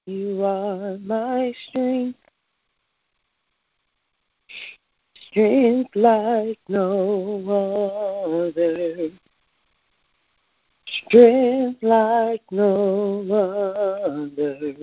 You are my strength, strength like no other, strength like no other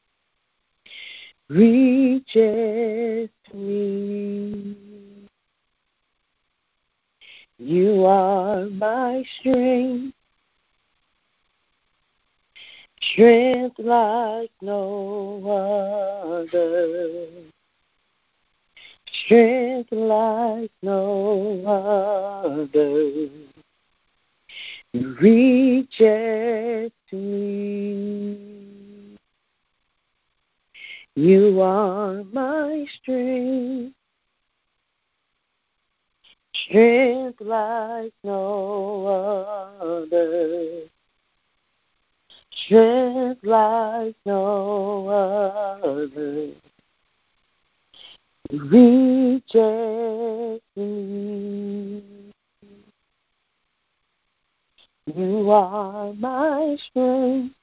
reaches me. You are my strength, strength like no other, strength like no other reaches me. You are my strength, strength like no other, strength like no other reaches me. You are my strength,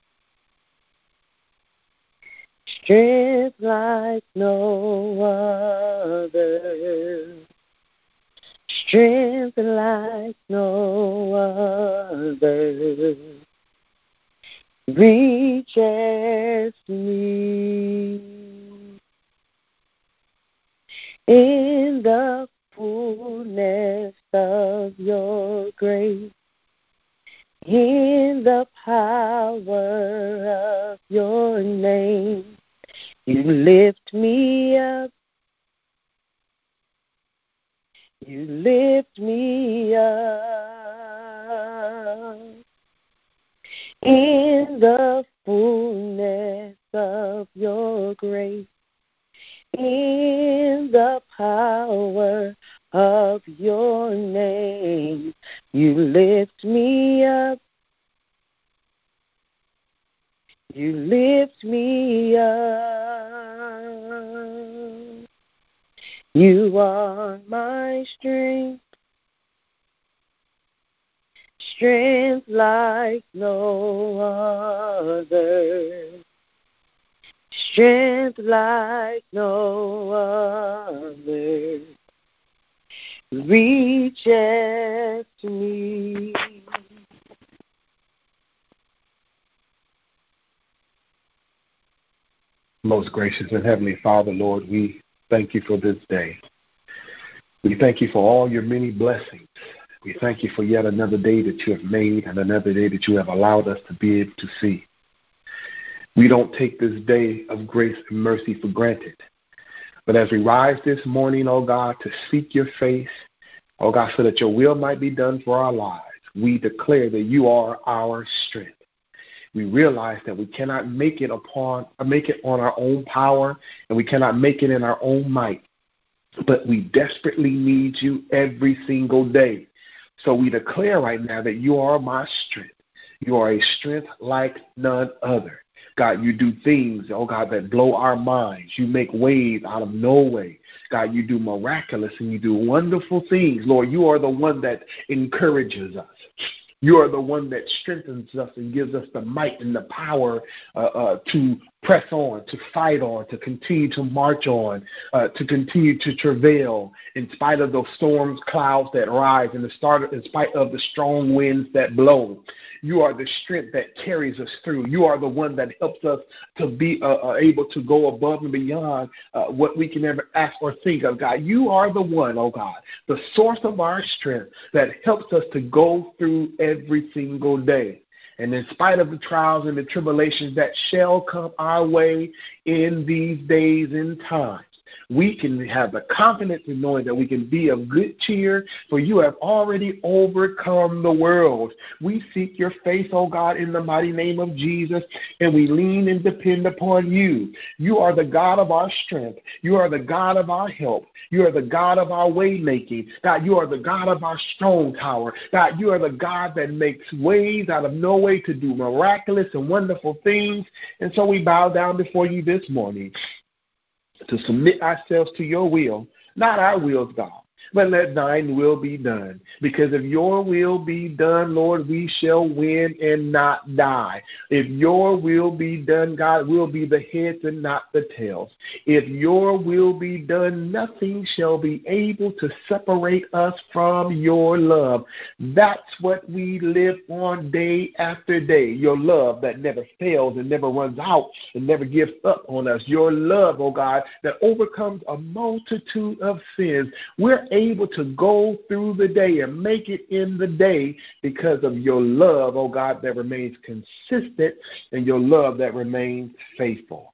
strength like no other, strength like no other reaches me. In the fullness of your grace, in the power of your name, you lift me up, you lift me up. In the fullness of your grace, in the power of your name, you lift me up, you lift me up. You are my strength, strength like no other, strength like no other reaches to me. Most gracious and Heavenly Father, Lord, we thank you for this day. We thank you for all your many blessings. We thank you for yet another day that you have made and another day that you have allowed us to be able to see. We don't take this day of grace and mercy for granted. But as we rise this morning, oh God, to seek your face, oh God, so that your will might be done for our lives, we declare that you are our strength. We realize that we cannot make it on our own power, and we cannot make it in our own might. But we desperately need you every single day. So we declare right now that you are my strength. You are a strength like none other. God, you do things, oh God, that blow our minds. You make ways out of no way. God, you do miraculous and you do wonderful things. Lord, you are the one that encourages us. You are the one that strengthens us and gives us the might and the power to press on, to fight on, to continue to march on, to continue to travail in spite of those storms, clouds that rise, in spite of the strong winds that blow. You are the strength that carries us through. You are the one that helps us to be able to go above and beyond what we can ever ask or think of, God. You are the one, oh God, the source of our strength that helps us to go through every single day. And in spite of the trials and the tribulations that shall come our way in these days and times, we can have the confidence in knowing that we can be of good cheer, for you have already overcome the world. We seek your face, oh God, in the mighty name of Jesus, and we lean and depend upon you. You are the God of our strength. You are the God of our help. You are the God of our way making. God, you are the God of our strong tower. God, you are the God that makes ways out of no way to do miraculous and wonderful things. And so we bow down before you this morning to submit ourselves to your will, not our wills, God, but let thine will be done. Because if your will be done, Lord, we shall win and not die. If your will be done, God, will be the heads and not the tails. If your will be done, nothing shall be able to separate us from your love. That's what we live on day after day. Your love that never fails and never runs out and never gives up on us. Your love, oh God, that overcomes a multitude of sins. We're able to go through the day and make it in the day because of your love, oh God, that remains consistent and your love that remains faithful.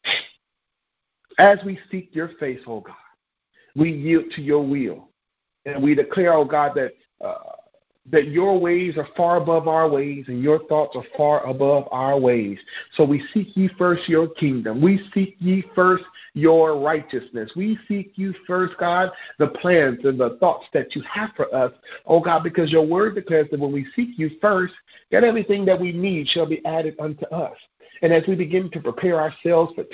As we seek your face, oh God, we yield to your will. And we declare, oh God, that your ways are far above our ways and your thoughts are far above our ways. So we seek ye first your kingdom. We seek ye first your righteousness. We seek you first, God, the plans and the thoughts that you have for us, oh God, because your word declares that when we seek you first, that everything that we need shall be added unto us. And as we begin to prepare ourselves for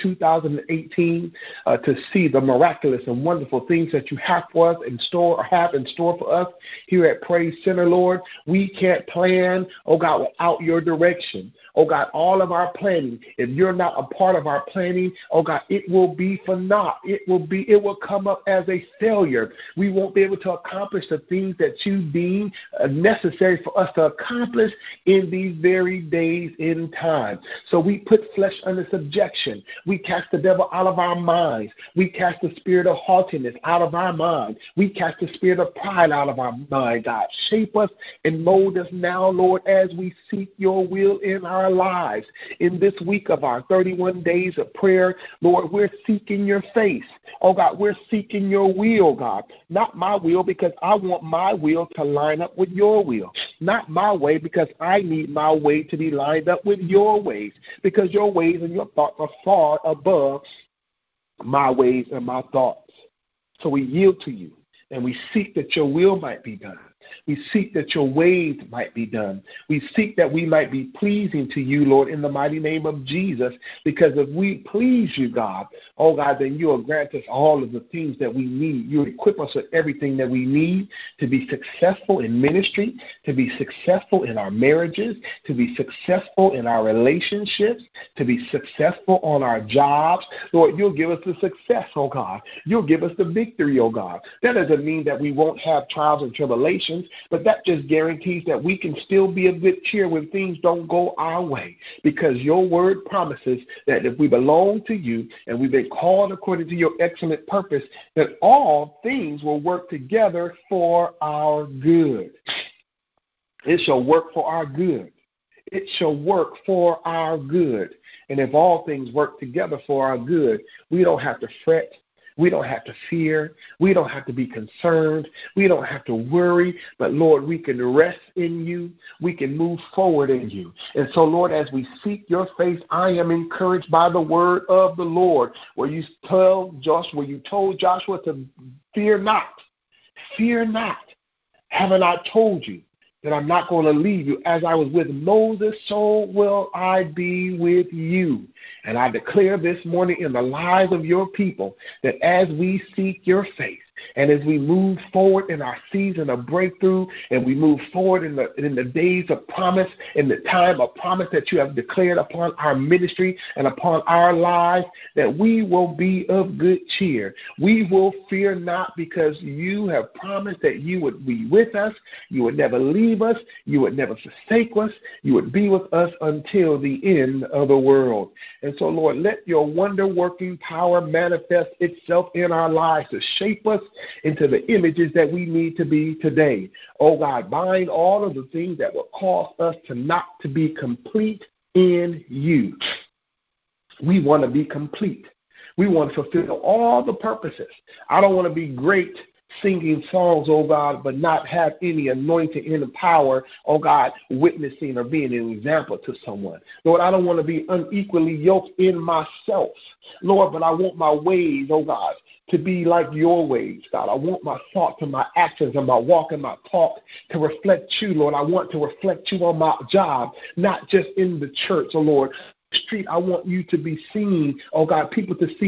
2018 to see the miraculous and wonderful things that you have for us in store or have in store for us here at Praise Center, Lord, we can't plan, oh God, without your direction. Oh God, all of our planning, if you're not a part of our planning, oh God, it will be for naught. It will come up as a failure. We won't be able to accomplish the things that you deem necessary for us to accomplish in these very days in time. So we put flesh under subjection. We cast the devil out of our minds. We cast the spirit of haughtiness out of our mind. We cast the spirit of pride out of our mind, God. Shape us and mold us now, Lord, as we seek your will in our lives. In this week of our 31 days of prayer, Lord, we're seeking your face. Oh, God, we're seeking your will, God. Not my will, because I want my will to line up with your will. Not my way, because I need my way to be lined up with your ways. Because your ways and your thoughts are far above my ways and my thoughts. So we yield to you, and we seek that your will might be done. We seek that your ways might be done. We seek that we might be pleasing to you, Lord, in the mighty name of Jesus, because if we please you, God, oh God, then you will grant us all of the things that we need. You equip us with everything that we need to be successful in ministry, to be successful in our marriages, to be successful in our relationships, to be successful on our jobs. Lord, you'll give us the success, oh God. You'll give us the victory, oh God. That doesn't mean that we won't have trials and tribulations, but that just guarantees that we can still be of good cheer when things don't go our way, because your word promises that if we belong to you and we've been called according to your excellent purpose, that all things will work together for our good. It shall work for our good. It shall work for our good. And if all things work together for our good, we don't have to fret. We don't have to fear. We don't have to be concerned. We don't have to worry. But, Lord, we can rest in you. We can move forward in you. And so, Lord, as we seek your face, I am encouraged by the word of the Lord, where you told Joshua to fear not. Fear not. Haven't I told you that I'm not going to leave you? As I was with Moses, so will I be with you. And I declare this morning in the lives of your people that as we seek your face, and as we move forward in our season of breakthrough, and we move forward in the days of promise, in the time of promise that you have declared upon our ministry and upon our lives, that we will be of good cheer. We will fear not, because you have promised that you would be with us. You would never leave us. You would never forsake us. You would be with us until the end of the world. And so, Lord, let your wonder-working power manifest itself in our lives to shape us into the images that we need to be today. Oh God, bind all of the things that will cause us to not to be complete in you. We want to be complete. We want to fulfill all the purposes. I don't want to be great singing songs, oh God, but not have any anointing and power, oh God, witnessing or being an example to someone. Lord, I don't want to be unequally yoked in myself, Lord, but I want my ways, oh God, to be like your ways, God. I want my thoughts and my actions and my walk and my talk to reflect you, Lord. I want to reflect you on my job, not just in the church, oh Lord. Street, I want you to be seen, oh God, people to see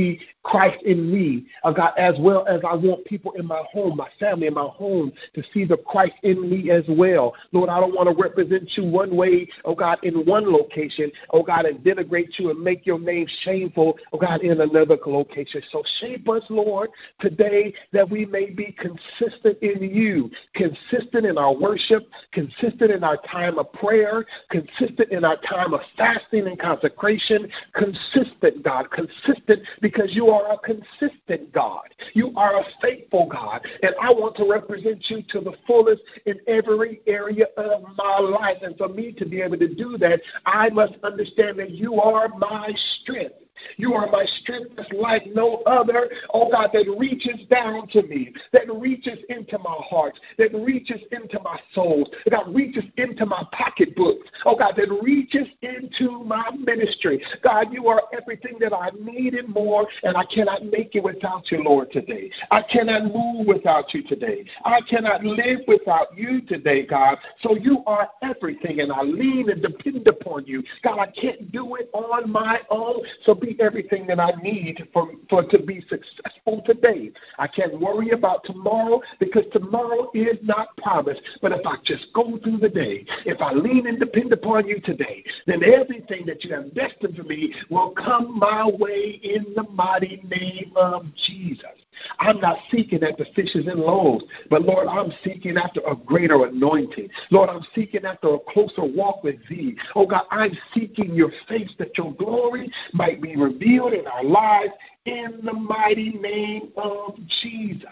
Christ in me, oh God, as well as I want people in my home, my family in my home, to see the Christ in me as well. Lord, I don't want to represent you one way, oh God, in one location, oh God, and denigrate you and make your name shameful, oh God, in another location. So shape us, Lord, today that we may be consistent in you, consistent in our worship, consistent in our time of prayer, consistent in our time of fasting and consecration, consistent, God, consistent because you are a consistent God. You are a faithful God, and I want to represent you to the fullest in every area of my life. And for me to be able to do that, I must understand that you are my strength. You are my strength that's like no other, oh God, that reaches down to me, that reaches into my heart, that reaches into my soul, that reaches into my pocketbooks, oh God, that reaches into my ministry. God, you are everything that I need and more, and I cannot make it without you, Lord, today. I cannot move without you today. I cannot live without you today, God. So you are everything, and I lean and depend upon you. God, I can't do it on my own, so be everything that I need for to be successful today. I can't worry about tomorrow because tomorrow is not promised. But if I just go through the day, if I lean and depend upon you today, then everything that you have destined for me will come my way in the mighty name of Jesus. I'm not seeking after fishes and loaves, but Lord, I'm seeking after a greater anointing. Lord, I'm seeking after a closer walk with thee. Oh God, I'm seeking your face that your glory might be revealed in our lives in the mighty name of Jesus.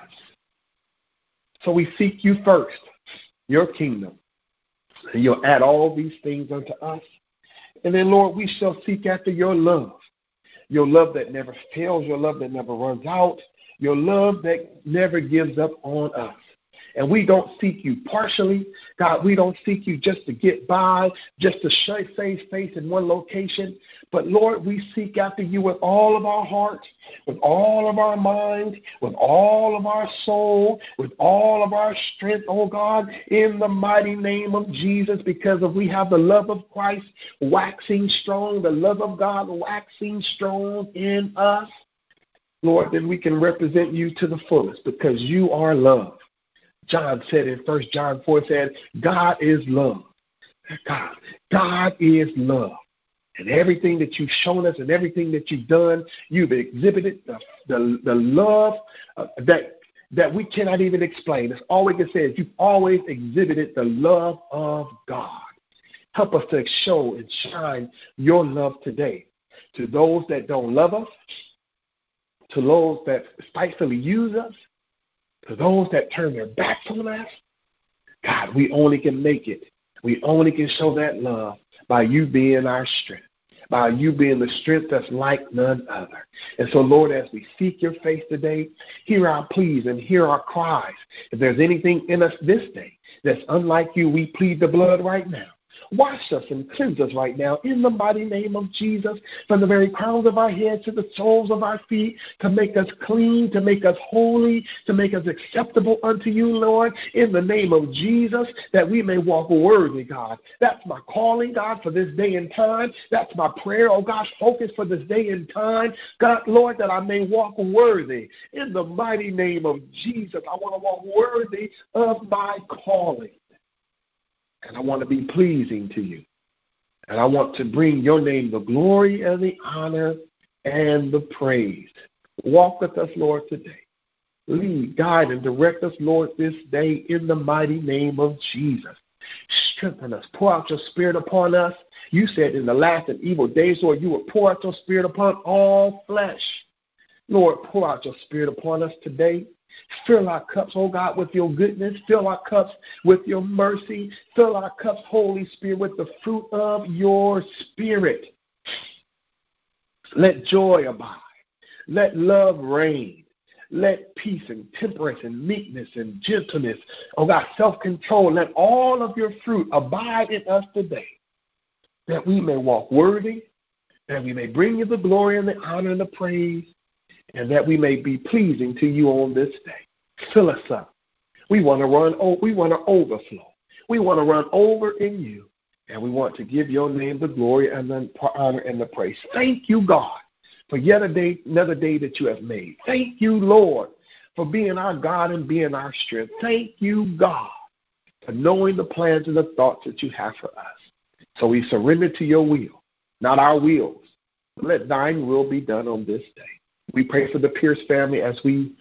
So we seek you first, your kingdom. And you'll add all these things unto us. And then, Lord, we shall seek after your love that never fails, your love that never runs out, your love that never gives up on us. And we don't seek you partially. God, we don't seek you just to get by, just to save face in one location. But, Lord, we seek after you with all of our heart, with all of our mind, with all of our soul, with all of our strength, oh God, in the mighty name of Jesus, because if we have the love of Christ waxing strong, the love of God waxing strong in us, Lord, then we can represent you to the fullest because you are love. John said in 1 John 4, said, God is love. God is love. And everything that you've shown us and everything that you've done, you've exhibited the love that we cannot even explain. That's all we can say is you've always exhibited the love of God. Help us to show and shine your love today to those that don't love us, to those that spitefully use us, to those that turn their backs on us. God, we only can make it. We only can show that love by you being our strength, by you being the strength that's like none other. And so, Lord, as we seek your face today, hear our pleas and hear our cries. If there's anything in us this day that's unlike you, we plead the blood right now. Wash us and cleanse us right now in the mighty name of Jesus, from the very crowns of our heads to the soles of our feet, to make us clean, to make us holy, to make us acceptable unto you, Lord, in the name of Jesus, that we may walk worthy, God. That's my calling, God, for this day and time. That's my prayer, oh God, focus for this day and time. God, Lord, that I may walk worthy in the mighty name of Jesus. I want to walk worthy of my calling. And I want to be pleasing to you. And I want to bring your name the glory and the honor and the praise. Walk with us, Lord, today. Lead, guide, and direct us, Lord, this day in the mighty name of Jesus. Strengthen us. Pour out your spirit upon us. You said in the last and evil days, Lord, you will pour out your spirit upon all flesh. Lord, pour out your spirit upon us today. Fill our cups, oh God, with your goodness. Fill our cups with your mercy. Fill our cups, Holy Spirit, with the fruit of your spirit. Let joy abide. Let love reign. Let peace and temperance and meekness and gentleness, oh God, self-control, let all of your fruit abide in us today, that we may walk worthy, that we may bring you the glory and the honor and the praise, and that we may be pleasing to you on this day. Fill us up. We want to overflow. We want to run over in you, and we want to give your name the glory and the honor and the praise. Thank you, God, for yet another day that you have made. Thank you, Lord, for being our God and being our strength. Thank you, God, for knowing the plans and the thoughts that you have for us. So we surrender to your will, not our wills. Let thine will be done on this day. We pray for the Pierce family as we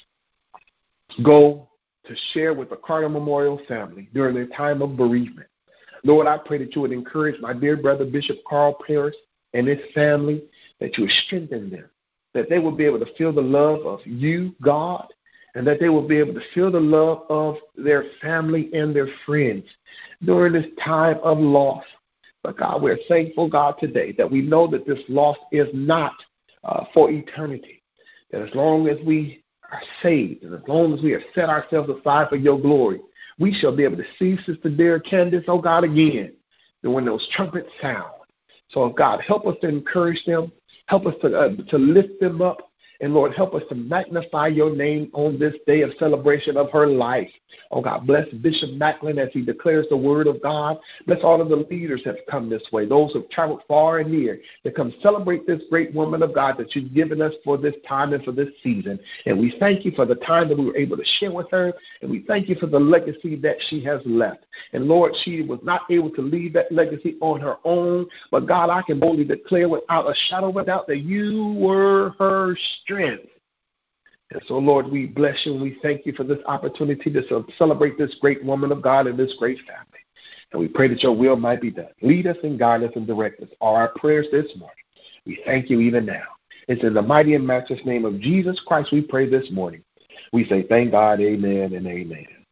go to share with the Carter Memorial family during their time of bereavement. Lord, I pray that you would encourage my dear brother, Bishop Carl Pierce, and his family, that you would strengthen them, that they will be able to feel the love of you, God, and that they will be able to feel the love of their family and their friends during this time of loss. But, God, we're thankful, God, today that we know that this loss is not for eternity, that as long as we are saved and as long as we have set ourselves aside for your glory, we shall be able to see Sister Dear Candace, oh God, again, and when those trumpets sound. So, God, help us to encourage them, help us to lift them up, and, Lord, help us to magnify your name on this day of celebration of her life. Oh, God, bless Bishop Macklin as he declares the word of God. Bless all of the leaders that have come this way, those who have traveled far and near to come celebrate this great woman of God that you've given us for this time and for this season. And we thank you for the time that we were able to share with her, and we thank you for the legacy that she has left. And, Lord, she was not able to leave that legacy on her own, but, God, I can boldly declare without a shadow of a doubt that you were her strength. And so, Lord, we bless you and we thank you for this opportunity to celebrate this great woman of God and this great family. And we pray that your will might be done. Lead us and guide us and direct us. All our prayers this morning. We thank you even now. It's in the mighty and matchless name of Jesus Christ we pray this morning. We say thank God, amen and amen.